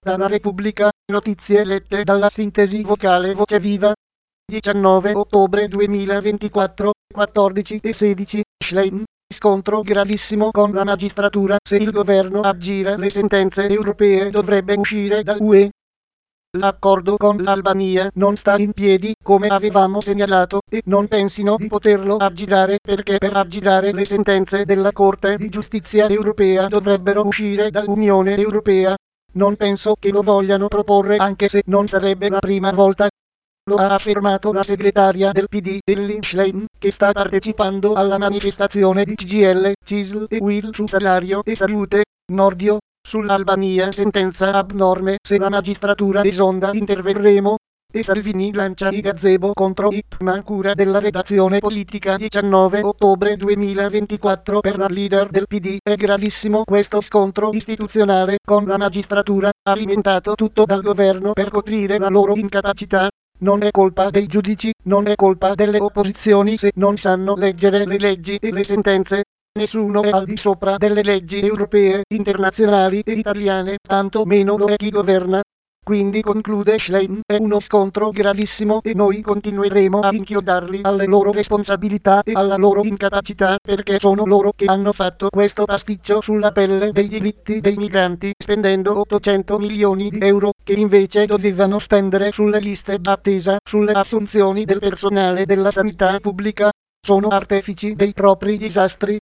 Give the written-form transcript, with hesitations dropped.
Dalla Repubblica, notizie lette dalla sintesi vocale Voce Viva. 19 ottobre 2024, 14 e 16, Schlein. Scontro gravissimo con la magistratura. Se il governo aggira le sentenze europee dovrebbe uscire dall'UE. L'accordo con l'Albania non sta in piedi, come avevamo segnalato, e non pensino di poterlo aggirare perché per aggirare le sentenze della Corte di Giustizia europea dovrebbero uscire dall'Unione Europea. Non penso che lo vogliano proporre, anche se non sarebbe la prima volta. Lo ha affermato la segretaria del PD, Elly Schlein, che sta partecipando alla manifestazione di CGIL, CISL e UIL su salario e salute. Nordio. Sull'Albania sentenza abnorme, se la magistratura esonda interverremo. E Salvini lancia i gazebo contro Ipman, cura della redazione politica. 19 ottobre 2024 per la leader del PD. È gravissimo questo scontro istituzionale con la magistratura, alimentato tutto dal governo per coprire la loro incapacità. Non è colpa dei giudici, non è colpa delle opposizioni se non sanno leggere le leggi e le sentenze. Nessuno è al di sopra delle leggi europee, internazionali e italiane, tanto meno lo è chi governa. Quindi, conclude Schlein, è uno scontro gravissimo e noi continueremo a inchiodarli alle loro responsabilità e alla loro incapacità, perché sono loro che hanno fatto questo pasticcio sulla pelle dei diritti dei migranti, spendendo 800 milioni di euro, che invece dovevano spendere sulle liste d'attesa, sulle assunzioni del personale della sanità pubblica. Sono artefici dei propri disastri.